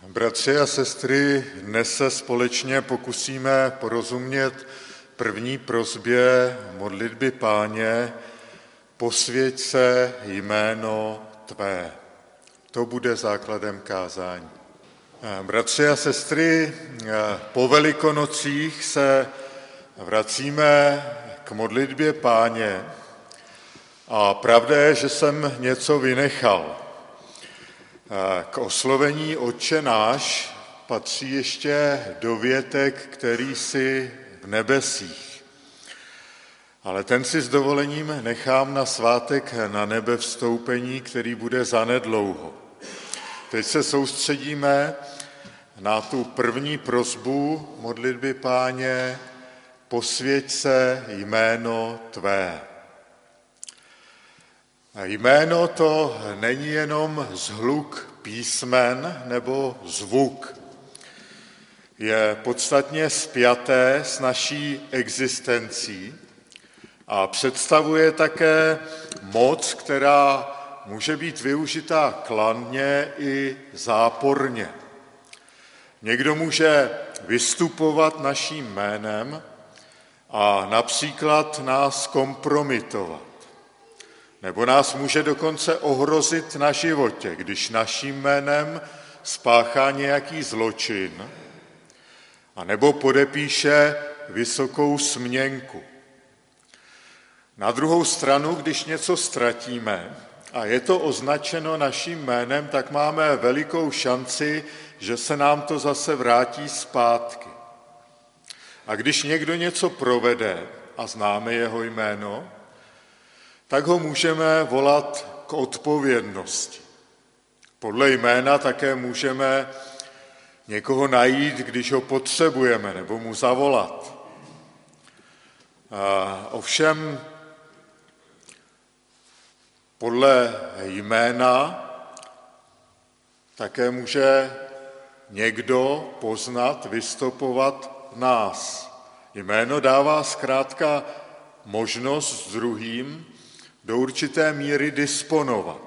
Bratři a sestry, dnes se společně pokusíme porozumět první prosbě modlitby Páně: posvěť se jméno tvé. To bude základem kázání. Bratři a sestry, po Velikonocích se vracíme k modlitbě Páně a pravda je, že jsem něco vynechal. K oslovení Otče náš patří ještě dovětek, který si v nebesích. Ale ten si s dovolením nechám na svátek na nebe vstoupení, který bude zanedlouho. Teď se soustředíme na tu první prosbu modlitby Páně: posvěť se jméno tvé. A jméno to není jenom zhluk písmen nebo zvuk. Je podstatně spjaté s naší existencí a představuje také moc, která může být využita kladně i záporně. Někdo může vystupovat naším jménem a například nás kompromitovat. Nebo nás může dokonce ohrozit na životě, když naším jménem spáchá nějaký zločin, anebo podepíše vysokou směnku. Na druhou stranu, když něco ztratíme a je to označeno naším jménem, tak máme velikou šanci, že se nám to zase vrátí zpátky. A když někdo něco provede a známe jeho jméno, tak ho můžeme volat k odpovědnosti. Podle jména také můžeme někoho najít, když ho potřebujeme, nebo mu zavolat. Ovšem podle jména také může někdo poznat, vystopovat nás. Jméno dává zkrátka možnost s druhým do určité míry disponovat.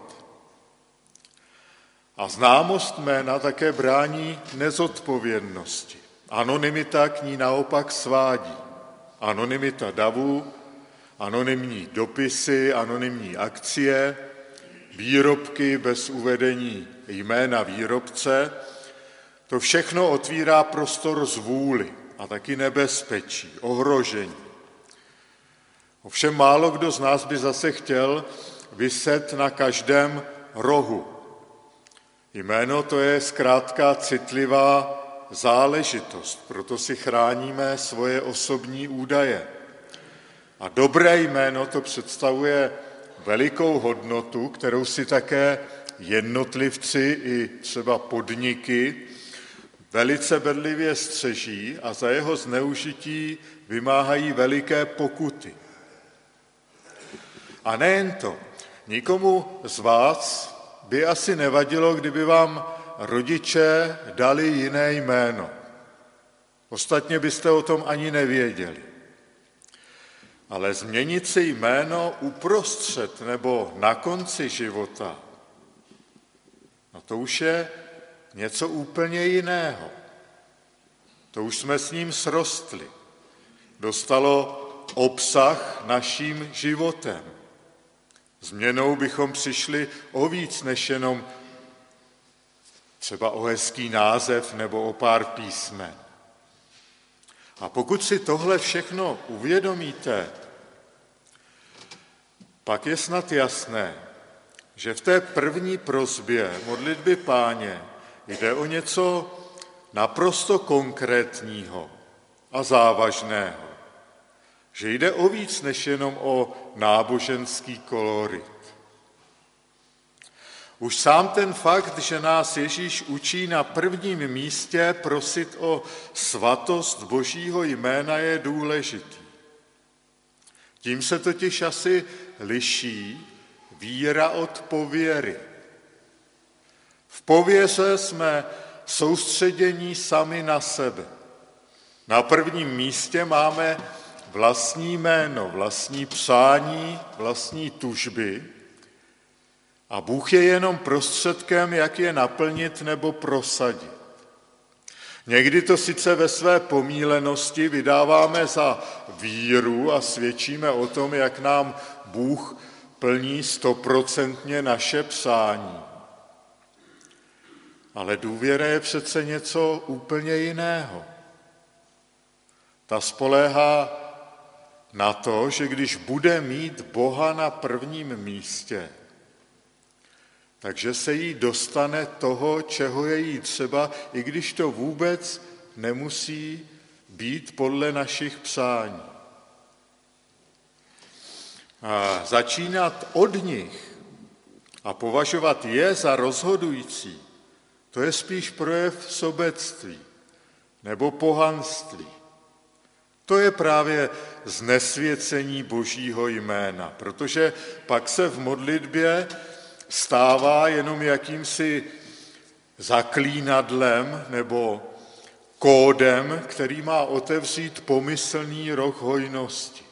A známost jména také brání nezodpovědnosti. Anonymita k ní naopak svádí. Anonymita davu, anonymní dopisy, anonymní akcie, výrobky bez uvedení jména výrobce, to všechno otvírá prostor zvůli a taky nebezpečí, ohrožení. Ovšem málo kdo z nás by zase chtěl viset na každém rohu. Jméno to je zkrátka citlivá záležitost, proto si chráníme svoje osobní údaje. A dobré jméno to představuje velikou hodnotu, kterou si také jednotlivci i třeba podniky velice bedlivě střeží a za jeho zneužití vymáhají veliké pokuty. A nejen to, nikomu z vás by asi nevadilo, kdyby vám rodiče dali jiné jméno. Ostatně byste o tom ani nevěděli. Ale změnit si jméno uprostřed nebo na konci života, no to už je něco úplně jiného. To už jsme s ním srostli. Dostalo obsah naším životem. Změnou bychom přišli o víc než jenom třeba o hezký název nebo o pár písmen. A pokud si tohle všechno uvědomíte, pak je snad jasné, že v té první prosbě modlitby Páně jde o něco naprosto konkrétního a závažného. Že jde o víc než jenom o náboženský kolorit. Už sám ten fakt, že nás Ježíš učí na prvním místě prosit o svatost Božího jména, je důležitý. Tím se totiž asi liší víra od pověry. V pověře jsme soustředění sami na sebe. Na prvním místě máme vlastní jméno, vlastní přání, vlastní tužby a Bůh je jenom prostředkem, jak je naplnit nebo prosadit. Někdy to sice ve své pomílenosti vydáváme za víru a svědčíme o tom, jak nám Bůh plní 100% naše přání. Ale důvěra je přece něco úplně jiného. Ta spoléhá na to, že když bude mít Boha na prvním místě, takže se jí dostane toho, čeho je jí třeba, i když to vůbec nemusí být podle našich přání. A začínat od nich a považovat je za rozhodující, to je spíš projev sobectví nebo pohanství. To je právě znesvěcení Božího jména, protože pak se v modlitbě stává jenom jakýmsi zaklínadlem nebo kódem, který má otevřít pomyslný roh hojnosti.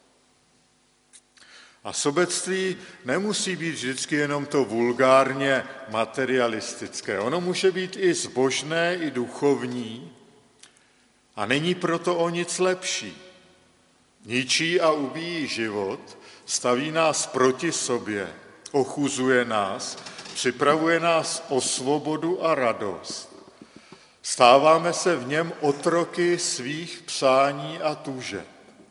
A sobectví nemusí být vždycky jenom to vulgárně materialistické. Ono může být i zbožné, i duchovní a není proto o nic lepší. Ničí a ubíjí život, staví nás proti sobě, ochuzuje nás, připravuje nás o svobodu a radost. Stáváme se v něm otroky svých přání a tužeb.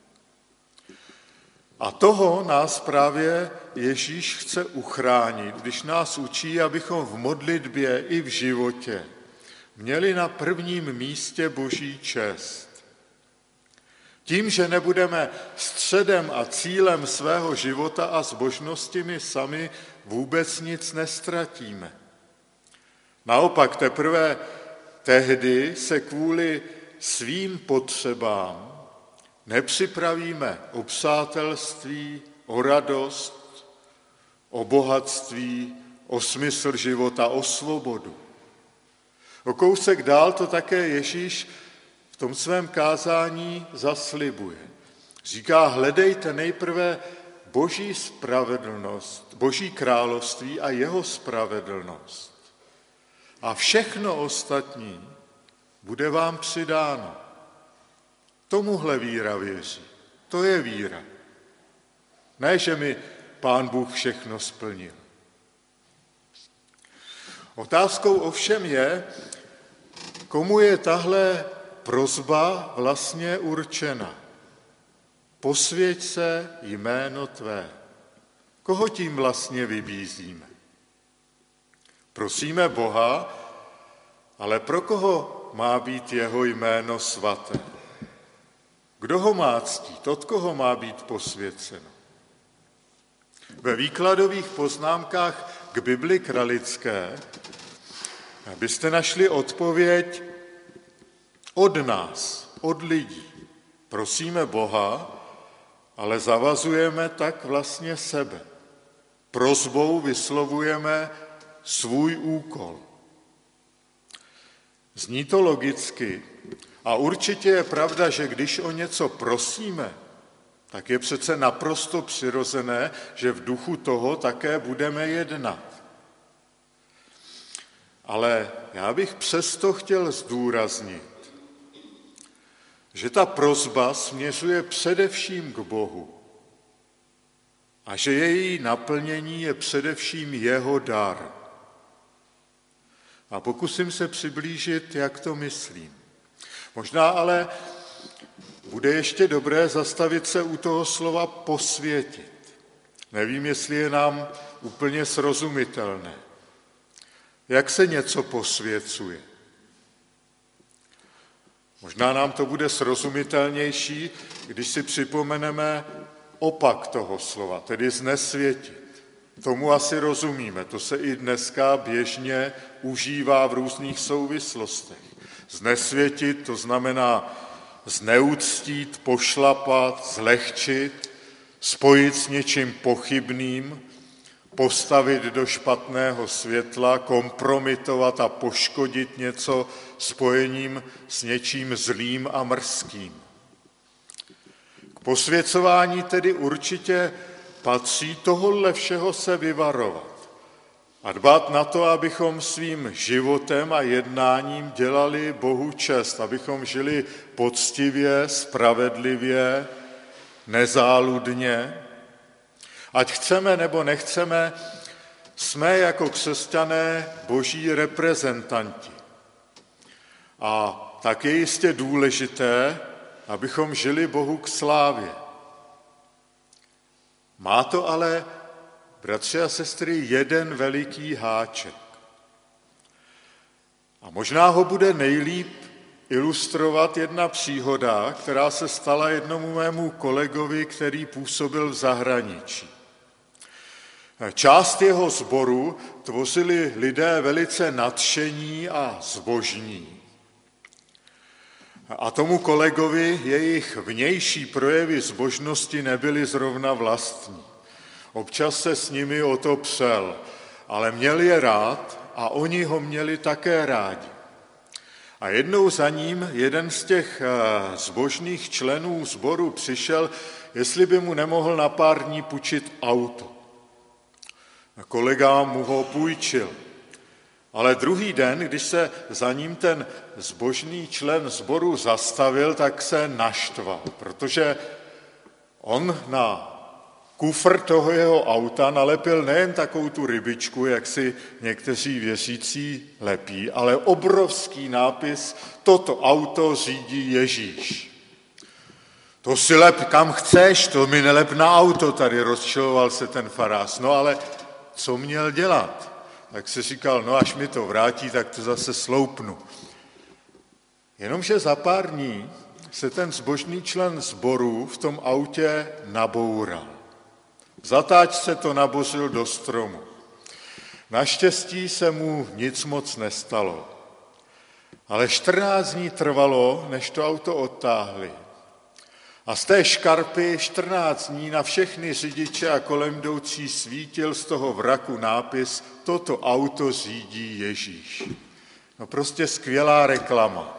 A toho nás právě Ježíš chce uchránit, když nás učí, abychom v modlitbě i v životě měli na prvním místě Boží čest. Tím, že nebudeme středem a cílem svého života a zbožnosti, my sami vůbec nic nestratíme. Naopak teprve tehdy se kvůli svým potřebám nepřipravíme o přátelství, o radost, o bohatství, o smysl života, o svobodu. O kousek dál to také Ježíš v tom svém kázání zaslibuje. Říká, hledejte nejprve Boží spravedlnost, Boží království a jeho spravedlnost. A všechno ostatní bude vám přidáno. Tomuhle víra věří. To je víra. Ne, že mi Pán Bůh všechno splnil. Otázkou ovšem je, komu je tahle prosba vlastně určena. Posvěť se jméno tvé. Koho tím vlastně vybízíme? Prosíme Boha, ale pro koho má být jeho jméno svaté? Kdo ho má ctít? Od koho má být posvěceno? Ve výkladových poznámkách k Bibli kralické byste našli odpověď od nás, od lidí. Prosíme Boha, ale zavazujeme tak vlastně sebe. Prosbou vyslovujeme svůj úkol. Zní to logicky a určitě je pravda, že když o něco prosíme, tak je přece naprosto přirozené, že v duchu toho také budeme jednat. Ale já bych přesto chtěl zdůraznit, že ta prosba směřuje především k Bohu a že její naplnění je především jeho dar. A pokusím se přiblížit, jak to myslím. Možná ale bude ještě dobré zastavit se u toho slova posvětit. Nevím, jestli je nám úplně srozumitelné. Jak se něco posvěcuje? Možná nám to bude srozumitelnější, když si připomeneme opak toho slova, tedy znesvětit. Tomu asi rozumíme, to se i dneska běžně užívá v různých souvislostech. Znesvětit, to znamená zneuctít, pošlapat, zlehčit, spojit s něčím pochybným, postavit do špatného světla, kompromitovat a poškodit něco spojením s něčím zlým a mrzkým. K posvěcování tedy určitě patří tohohle všeho se vyvarovat. a dbát na to, abychom svým životem a jednáním dělali Bohu čest, abychom žili poctivě, spravedlivě, nezáludně. Ať chceme nebo nechceme, jsme jako křesťané Boží reprezentanti. A tak je jistě důležité, abychom žili Bohu k slávě. Má to ale, bratři a sestry, jeden veliký háček. A možná ho bude nejlíp ilustrovat jedna příhoda, která se stala jednomu mému kolegovi, který působil v zahraničí. Část jeho sboru tvořili lidé velice nadšení a zbožní. A tomu kolegovi jejich vnější projevy zbožnosti nebyly zrovna vlastní. Občas se s nimi o to přel, ale měl je rád a oni ho měli také rádi. A jednou za ním jeden z těch zbožných členů sboru přišel, jestli by mu nemohl na pár dní půjčit auto. A kolega mu ho půjčil. Ale druhý den, když se za ním ten zbožný člen sboru zastavil, tak se naštval, protože on na kufr toho jeho auta nalepil nejen takovou tu rybičku, jak si někteří věřící lepí, ale obrovský nápis: toto auto řídí Ježíš. To si lep kam chceš, to mi nelep na auto, tady rozčiloval se ten farář. No ale co měl dělat? Tak si říkal, no až mi to vrátí, tak to zase sloupnu. Jenomže za pár dní se ten zbožný člen sboru v tom autě naboural. V zatáčce to nabořil do stromu. Naštěstí se mu nic moc nestalo. Ale 14 dní trvalo, než to auto odtáhli. A z té škarpy 14 dní na všechny řidiče a kolem jdoucí svítil z toho vraku nápis: toto auto řídí Ježíš. No prostě skvělá reklama.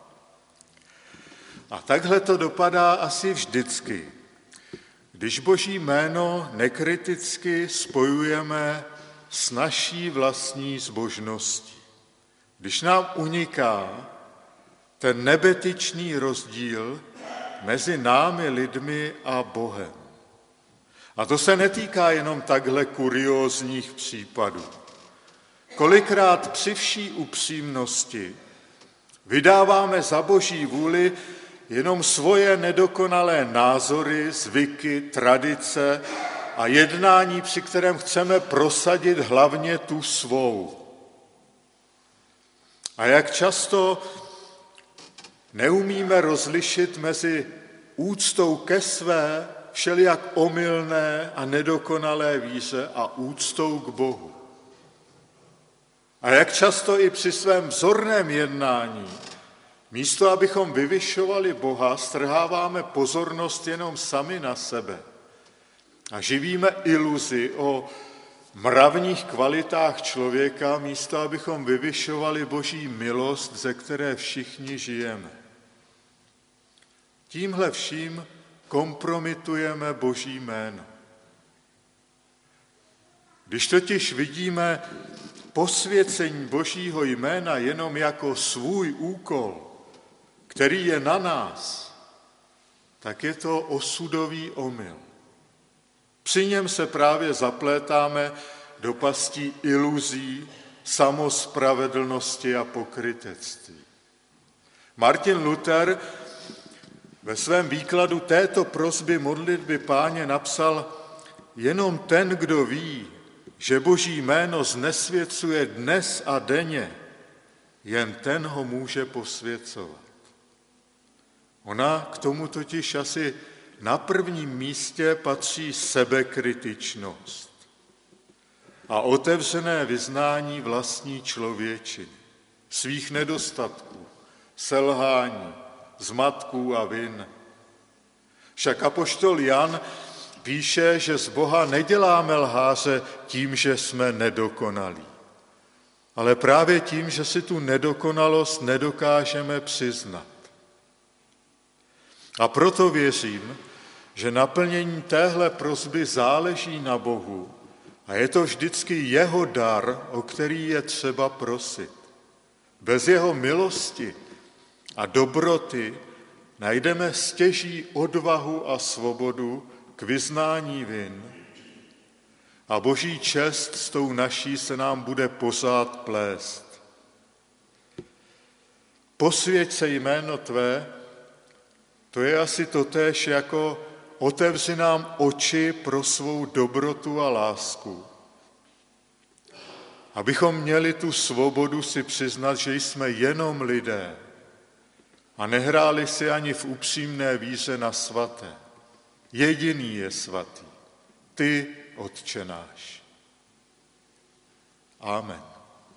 A takhle to dopadá asi vždycky, když Boží jméno nekriticky spojujeme s naší vlastní zbožností. Když nám uniká ten nebetyčný rozdíl mezi námi lidmi a Bohem. A to se netýká jenom takhle kuriózních případů. Kolikrát při vší upřímnosti vydáváme za Boží vůli jenom svoje nedokonalé názory, zvyky, tradice a jednání, při kterém chceme prosadit hlavně tu svou. A jak často neumíme rozlišit mezi úctou ke své všelijak omylné a nedokonalé víře a úctou k Bohu. A jak často i při svém vzorném jednání, místo abychom vyvyšovali Boha, strháváme pozornost jenom sami na sebe a živíme iluzi o mravních kvalitách člověka, místo abychom vyvyšovali Boží milost, ze které všichni žijeme. Tímhle vším kompromitujeme Boží jméno. Když totiž vidíme posvěcení Božího jména jenom jako svůj úkol, který je na nás, tak je to osudový omyl. Při něm se právě zaplétáme do pastí iluzí, samospravedlnosti a pokrytectví. Martin Luther ve svém výkladu této prosby modlitby Páně napsal: jenom ten, kdo ví, že Boží jméno znesvěcuje dnes a denně, jen ten ho může posvěcovat. Ona k tomu totiž asi na prvním místě patří sebekritičnost a otevřené vyznání vlastní člověčiny, svých nedostatků, selhání, zmatků a vin. Však apoštol Jan píše, že z Boha neděláme lháře tím, že jsme nedokonalí, ale právě tím, že si tu nedokonalost nedokážeme přiznat. A proto věřím, že naplnění téhle prosby záleží na Bohu a A je to vždycky jeho dar, o který je třeba prosit. Bez jeho milosti a dobroty najdeme stěží odvahu a svobodu k vyznání vin a Boží čest s tou naší se nám bude pořád plést. Posvěť se jméno tvé, to je asi totéž jako otevři nám oči pro svou dobrotu a lásku. Abychom měli tu svobodu si přiznat, že jsme jenom lidé a nehráli si ani v upřímné víře na svaté. Jediný je svatý, ty, Otče náš. Amen.